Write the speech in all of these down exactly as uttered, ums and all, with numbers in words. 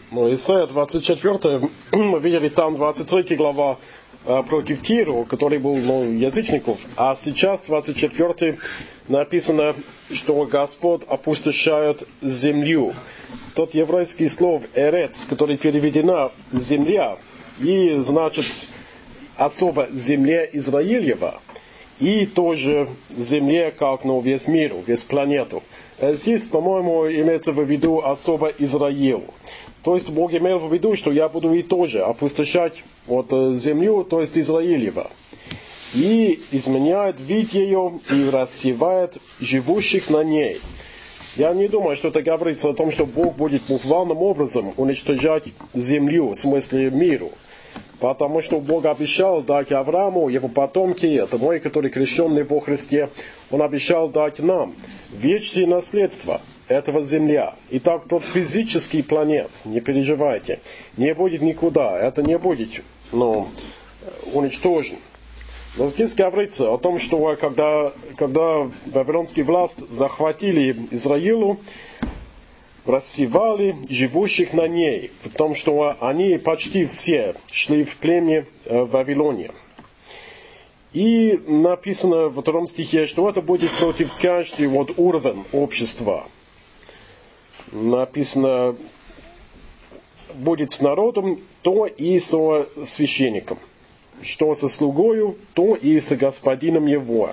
Ну, Исайя двадцать четыре, мы видели там двадцать третья глава э, против Тира, который был ну, язычников, а сейчас двадцать четыре написано, что Господь опустошает землю. Тот еврейский слово «эрец», который переведено «земля», и значит особо земле Израилева, и тоже земле, как ну, весь мир, весь планету. Здесь, по-моему, имеется в виду особо Израил. То есть Бог имел в виду, что я буду и тоже опустошать вот, землю, то есть Израилева. И изменяет вид ее и рассевает живущих на ней. Я не думаю, что это говорится о том, что Бог будет буквальным образом уничтожать землю, в смысле миру. Потому что Бог обещал дать Аврааму, его потомки, это мой, который крещенный во Христе, Он обещал дать нам вечное наследство этого земля. Итак, тот физический планет, не переживайте, не будет никуда, это не будет ну, уничтожен. Но здесь говорится о том, что когда, когда вавилонские власти захватили Израилу, рассевали живущих на ней, в том, что они почти все шли в племя в Вавилоне. И написано во втором стихе, что это будет против каждого вот уровня общества. Написано, будет с народом, то и со священником. Что со слугою, то и со господином его.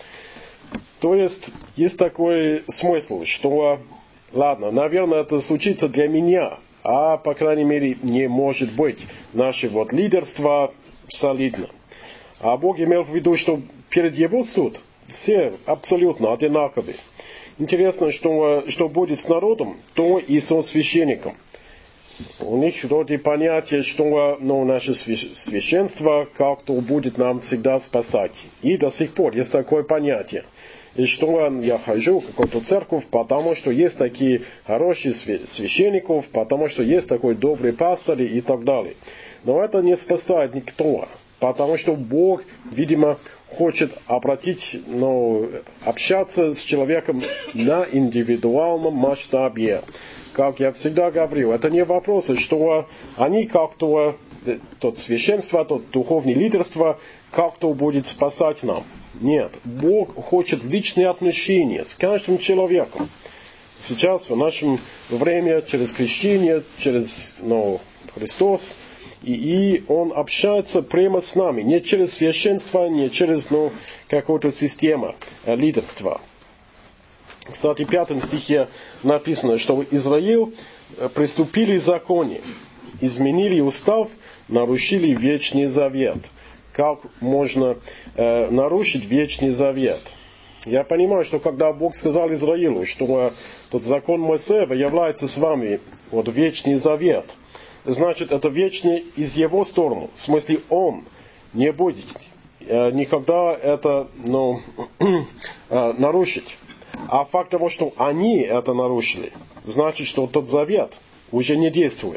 То есть, есть такой смысл, что, ладно, наверное, это случится для меня, а, по крайней мере, не может быть наше вот лидерство солидно. А Бог имел в виду, что перед Его суд все абсолютно одинаковые. Интересно, что, что будет с народом, то и со священником. У них вроде понятие, что ну, наше священство как-то будет нам всегда спасать. И до сих пор есть такое понятие. И что я хожу в какую-то церковь, потому что есть такие хорошие священников, потому что есть такой добрый пастор и так далее. Но это не спасает никто. Потому что Бог, видимо, хочет обратить, ну, общаться с человеком на индивидуальном масштабе. Как я всегда говорил, это не вопрос, что они как-то, тот священство, тот духовное лидерство, как-то будет спасать нам. Нет, Бог хочет личные отношения с каждым человеком. Сейчас, в нашем время, через крещение, через ну, Христос, и, и Он общается прямо с нами, не через священство, не через ну, какую-то систему лидерства. Кстати, в пятом стихе написано, что Израиль приступили к законе, изменили устав, нарушили вечный завет. Как можно э, нарушить вечный завет? Я понимаю, что когда Бог сказал Израилу, что тот закон Моисеева является с вами вот вечный завет, значит, это вечный из его стороны. В смысле, он не будет э, никогда это ну, э, нарушить. А факт того, что они это нарушили, значит, что тот завет уже не действует.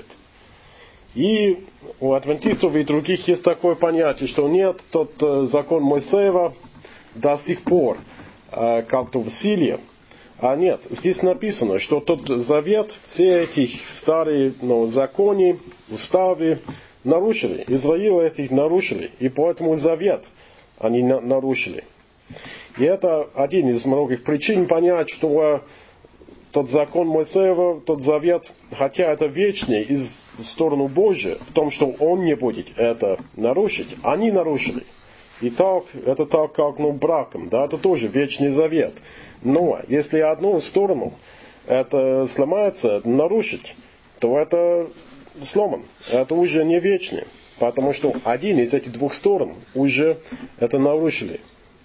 И у адвентистов и других есть такое понятие, что нет, тот закон Моисеева до сих пор э, как-то в силе. А нет, здесь написано, что тот завет, все эти старые ну, законы, уставы нарушили. Израиль этих нарушили. И поэтому завет они на- нарушили. И это один из многих причин понять, что тот закон Моисеева, тот завет, хотя это вечный из стороны Божьей, в том, что он не будет это нарушить, они нарушили. И так, это так, как ну, браком, да, это тоже вечный завет. Но если одну сторону это сломается, нарушить, то это сломан, это уже не вечный, потому что один из этих двух сторон уже это нарушили.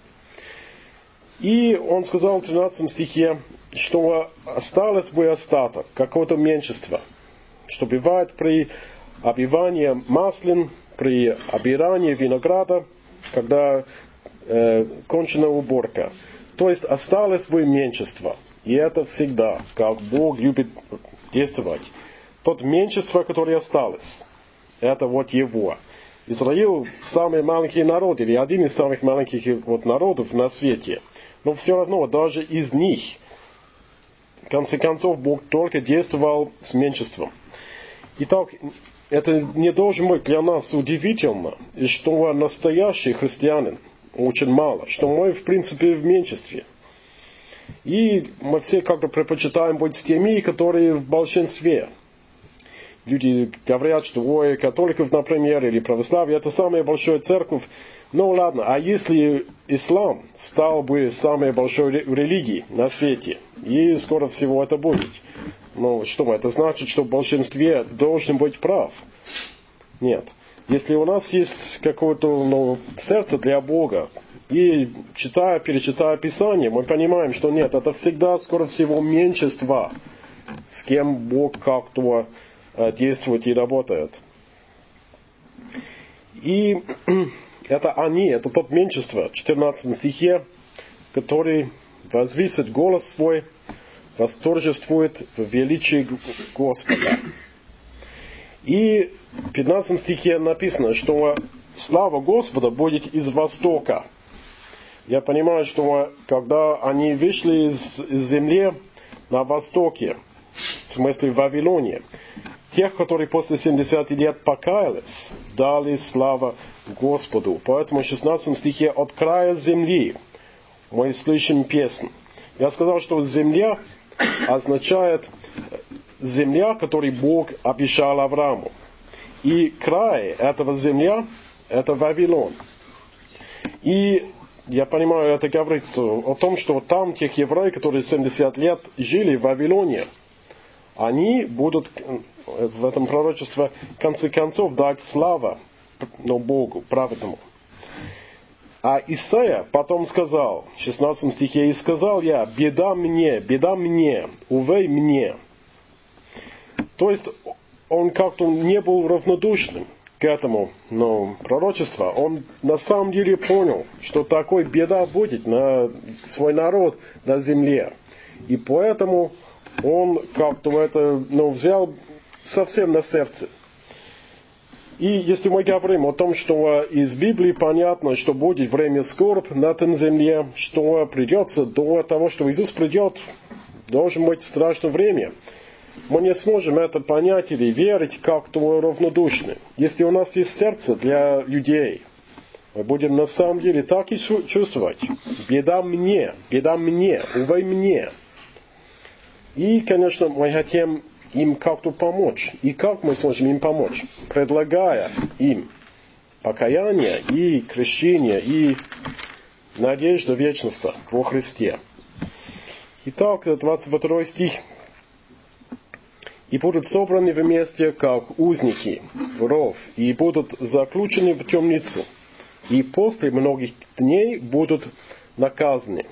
И он сказал в тринадцатом стихе, что осталось бы остаток, какое-то меньшинство, что бывает при обивании маслин, при обирании винограда, когда э, кончена уборка. То есть осталось бы меньшинство. И это всегда, как Бог любит действовать. Тот меньшинство, которое осталось, это вот его. Израиль самый маленький народ, или один из самых маленьких вот, народов на свете. Но все равно, даже из них, в конце концов, Бог только действовал с меньшинством. Итак, это не должно быть для нас удивительно, и что настоящий христианин очень мало, что мы, в принципе, в меньшинстве. И мы все как-то предпочитаем быть с теми, которые в большинстве. Люди говорят, что ой, католиков, например, или православие, это самая большая церковь. Ну ладно, а если ислам стал бы самой большой религией на свете, и скоро всего это будет, ну что, это значит, что в большинстве должен быть прав? Нет. Если у нас есть какое-то ну, сердце для Бога, и читая, перечитая Писание, мы понимаем, что нет, это всегда, скоро всего, меньшинство, с кем Бог как-то действует и работает. И это они, это тот меньшинство, в четырнадцатом стихе, который возвысит голос свой, восторжествует в величии Господа. И в пятнадцатом стихе написано, что слава Господа будет из востока. Я понимаю, что когда они вышли из, из земли на востоке, в смысле в Вавилоне, тех, которые после семидесяти лет покаялись, дали слава Господу. Поэтому в шестнадцатом стихе от края земли мы слышим песнь. Я сказал, что земля означает земля, которую Бог обещал Аврааму. И край этого земля – это Вавилон. И я понимаю, это говорится о том, что там тех евреев, которые семьдесят лет жили в Вавилоне, они будут в этом пророчестве в конце концов дать славу но Богу, праведному. А Исаия потом сказал, в шестнадцатом стихе, «И сказал я, беда мне, беда мне, увей мне». То есть он как-то не был равнодушным к этому ну, пророчеству. Он на самом деле понял, что такой беда будет на свой народ на земле. И поэтому он как-то это ну, взял совсем на сердце. И если мы говорим о том, что из Библии понятно, что будет время скорбь на этом земле, что придется до того, что Иисус придет, должен быть страшное время. Мы не сможем это понять или верить как-то равнодушно. Если у нас есть сердце для людей, мы будем на самом деле так и чувствовать. Беда мне, беда мне, увы мне. И, конечно, мы хотим им как-то помочь. И как мы сможем им помочь? Предлагая им покаяние и крещение, и надежду вечности во Христе. Итак, двадцать второй стих. «И будут собраны вместе, как узники, воров, и будут заключены в темницу, и после многих дней будут наказаны.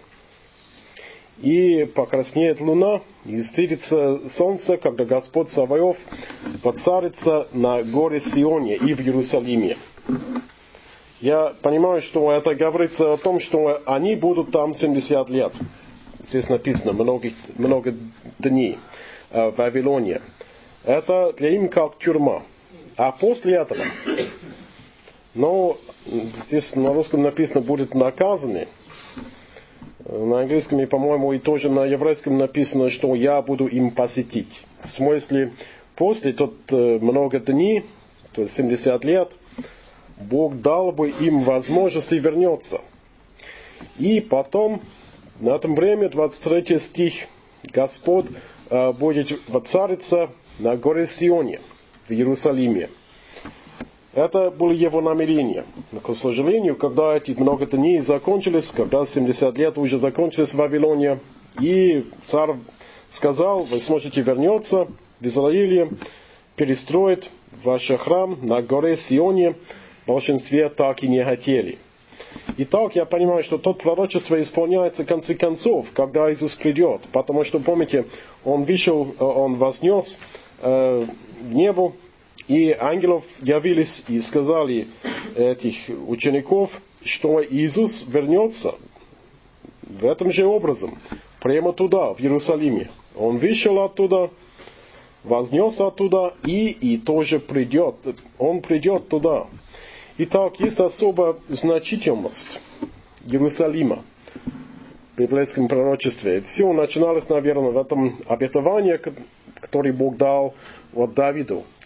И покраснеет луна, и встретится солнце, когда Господь Саваоф воцарится на горе Сионе и в Иерусалиме». Я понимаю, что это говорится о том, что они будут там семьдесят лет. Здесь написано много, много дней в Вавилоне. Это для них как тюрьма. А после этого, но здесь на русском написано, будут наказаны. На английском и, по-моему, и тоже на еврейском написано, что я буду им посетить. В смысле, после тут много дней, то есть семьдесят лет, Бог дал бы им возможность и вернется. И потом, на этом время, двадцать третий стих, Господь э, будет воцариться на горе Сионе, в Иерусалиме. Это было его намерение. Но, к сожалению, когда эти много дней закончились, когда семьдесят лет уже закончились в Вавилоне, и царь сказал, вы сможете вернуться в Израиле, перестроить ваш храм на горе Сионе, в большинстве так и не хотели. Итак, я понимаю, что тот пророчество исполняется в конце концов, когда Иисус придет. Потому что, помните, Он вышел, Он вознес э, в небо, и ангелов явились и сказали этих учеников, что Иисус вернется в этом же образом, прямо туда, в Иерусалиме. Он вышел оттуда, вознес оттуда и, и тоже придет. Он придет туда. Итак, есть особая значительность Иерусалима в библейском пророчестве. Все начиналось, наверное, в этом обетовании, которое Бог дал вот Давиду,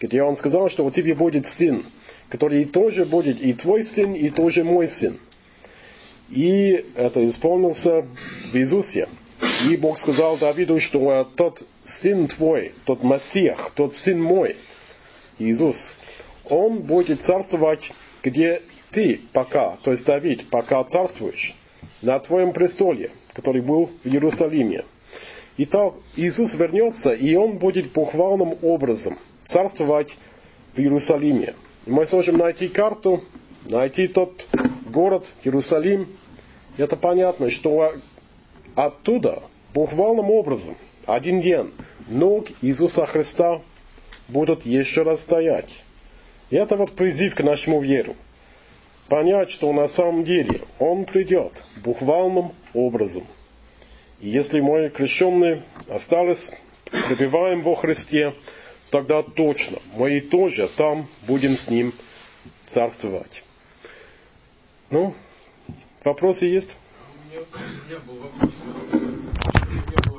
где он сказал, что у тебя будет сын, который тоже будет и твой сын, и тоже мой сын. И это исполнился в Иисусе. И Бог сказал Давиду, что тот сын твой, тот Мессиах, тот сын мой, Иисус, он будет царствовать, где ты пока, то есть Давид, пока царствуешь, на твоем престоле, который был в Иерусалиме. Итак, Иисус вернется, и он будет похвальным образом царствовать в Иерусалиме. И мы сможем найти карту, найти тот город, Иерусалим. Это понятно, что оттуда похвальным образом один день ног Иисуса Христа будут еще раз стоять. И это вот призыв к нашему веру. Понять, что на самом деле Он придет буквальным образом. И если мы, крещенные, остались, пребываем во Христе, тогда точно мы и тоже там будем с Ним царствовать. Ну, вопросы есть? У меня, у меня был вопрос. У меня был